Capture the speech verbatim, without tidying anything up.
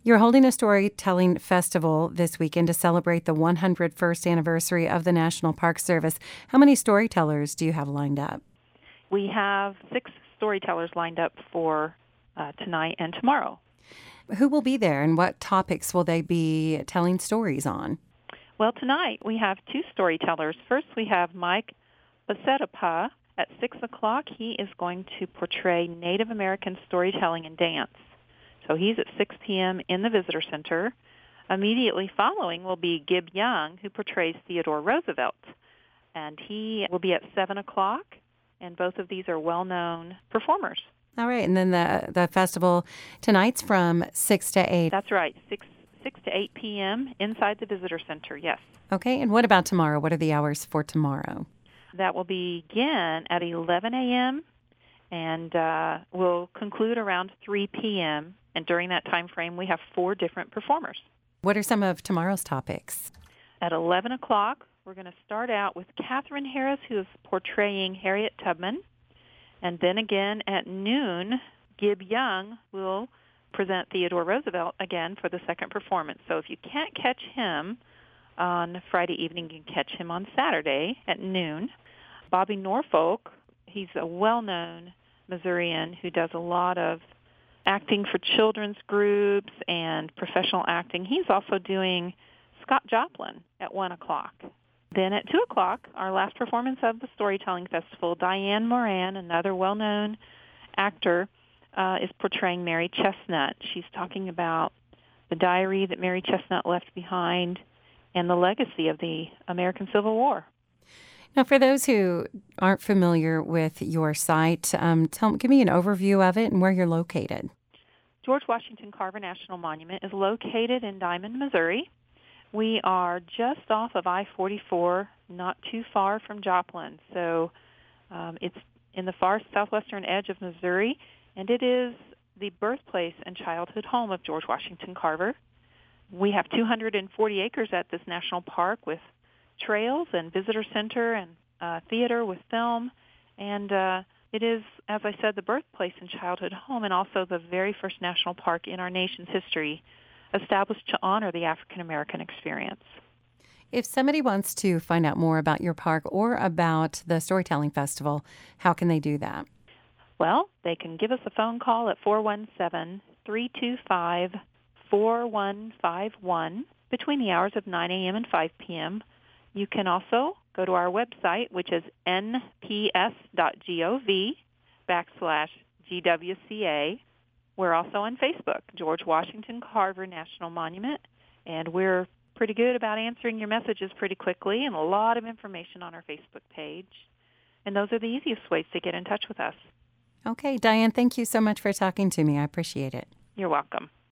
You're holding a storytelling festival this weekend to celebrate the one hundred first anniversary of the National Park Service. How many storytellers do you have lined up? We have six storytellers lined up for uh, tonight and tomorrow. Who will be there, and what topics will they be telling stories on? Well, tonight we have two storytellers. First, we have Mike Basetapa. At six o'clock, he is going to portray Native American storytelling and dance. So he's at six p.m. in the Visitor Center. Immediately following will be Gib Young, who portrays Theodore Roosevelt. And he will be at seven o'clock, and both of these are well-known performers. All right, and then the the festival tonight's from six to eight. That's right, six, six to eight p.m. inside the Visitor Center, yes. Okay, and what about tomorrow? What are the hours for tomorrow? That will begin at eleven a.m. and uh, will conclude around three p.m. And during that time frame, we have four different performers. What are some of tomorrow's topics? At eleven o'clock, we're going to start out with Catherine Harris, who is portraying Harriet Tubman. And then again at noon, Gib Young will present Theodore Roosevelt again for the second performance. So if you can't catch him on Friday evening, you can catch him on Saturday at noon. Bobby Norfolk, he's a well-known Missourian who does a lot of acting for children's groups and professional acting. He's also doing Scott Joplin at one o'clock. Then at two o'clock, our last performance of the Storytelling Festival, Diane Moran, another well-known actor, uh, is portraying Mary Chestnut. She's talking about the diary that Mary Chestnut left behind and the legacy of the American Civil War. Now, for those who aren't familiar with your site, um, tell, give me an overview of it and where you're located. George Washington Carver National Monument is located in Diamond, Missouri. We are just off of I forty-four, not too far from Joplin. So um, it's in the far southwestern edge of Missouri, and it is the birthplace and childhood home of George Washington Carver. We have two hundred forty acres at this national park with trails and visitor center and uh, theater with film. And uh, it is, as I said, the birthplace and childhood home, and also the very first national park in our nation's history established to honor the African American experience. If somebody wants to find out more about your park or about the Storytelling Festival, how can they do that? Well, they can give us a phone call at four one seven, three two five, four one five one between the hours of nine a.m. and five p.m. You can also go to our website, which is n p s dot gov backslash G W C A. We're also on Facebook, George Washington Carver National Monument, and we're pretty good about answering your messages pretty quickly, and a lot of information on our Facebook page. And those are the easiest ways to get in touch with us. Okay, Diane, thank you so much for talking to me. I appreciate it. You're welcome.